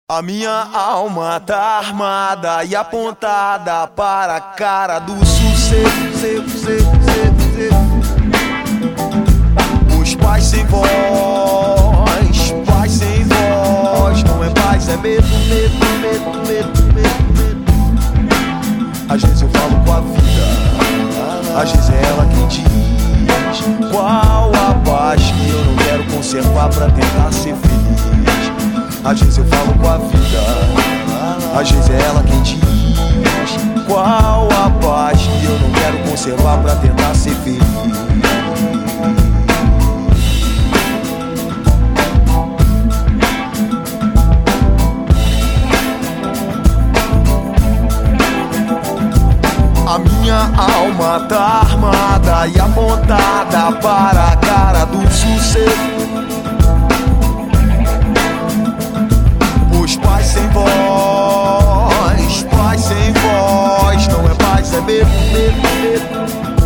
A minha alma tá armada e apontada para a cara do sucesso. Os pais sem voz, paz sem voz. Não é paz, é medo, medo, medo, medo, medo, medo. Às vezes eu falo com a vida, às vezes é ela quem diz qual a paz que eu não quero conservar pra tentar ser feliz. Às vezes eu falo com a vida, às vezes é ela quem diz qual a paz que eu não quero conservar pra tentar ser feliz. A minha alma tá armada e apontada para a cara do sucesso. Os pais sem voz, paz sem voz. Não é paz, é medo, medo, medo.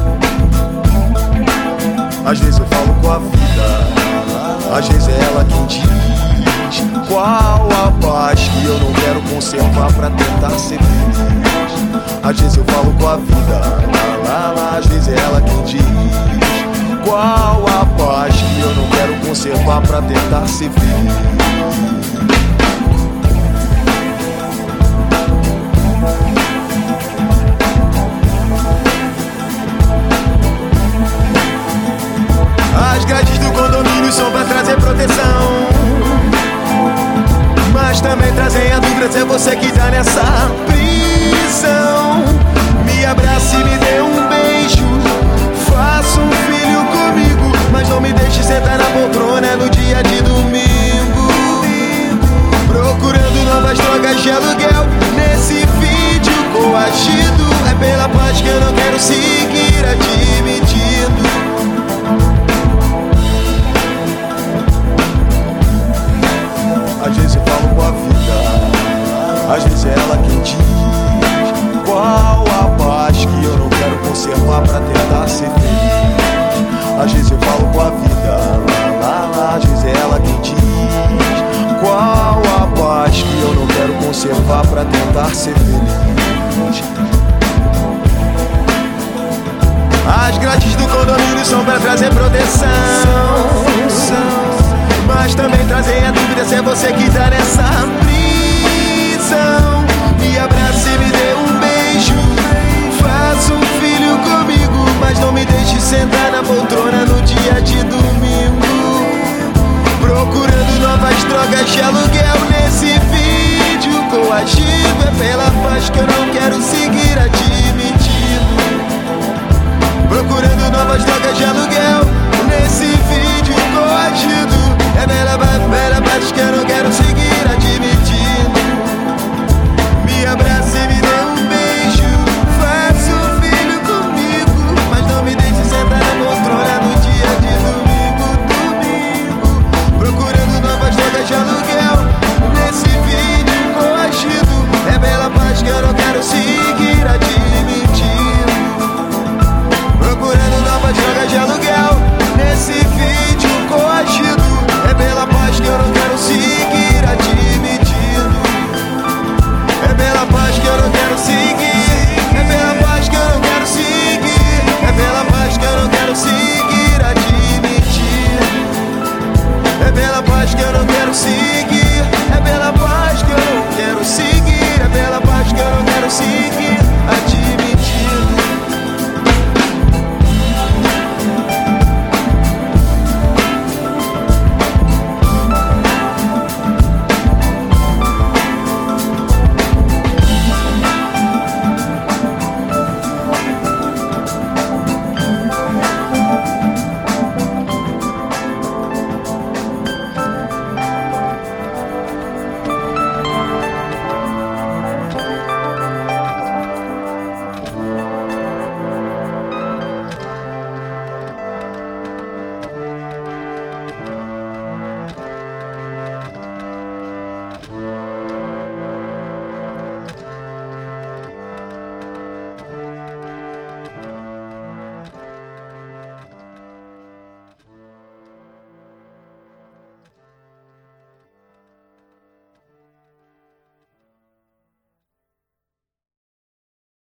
Às vezes eu falo com a vida, às vezes é ela quem diz qual a paz que eu não quero conservar pra tentar ser feliz. Às vezes eu falo com a vida, às vezes é ela quem diz qual a paz que eu não quero conservar pra tentar ser feliz. As grades do condomínio são pra trazer proteção, mas também trazem a dúvida se é você que tá nessa prisão. Me abrace e me dê um beijo, faça um filho comigo, mas não me deixe sentar na poltrona no dia de domingo, procurando novas drogas de aluguel nesse vídeo coagido. É pela paz que eu não quero seguir admitindo. Às vezes eu falo com a vida, às vezes é ela quem diz qual a paz que eu não quero conservar pra tentar ser feliz. Às vezes eu falo com a vida, às vezes é ela quem diz qual a paz que eu não quero conservar pra tentar ser feliz. As grades do condomínio são pra trazer proteção, mas também trazem a dúvida se é você que tá nessa prisão. Me abrace e me dê um beijo, faça um filho comigo, mas não me deixe sentar na poltrona no dia de domingo, procurando novas drogas de aluguel nesse vídeo coagido. É pela paz que eu não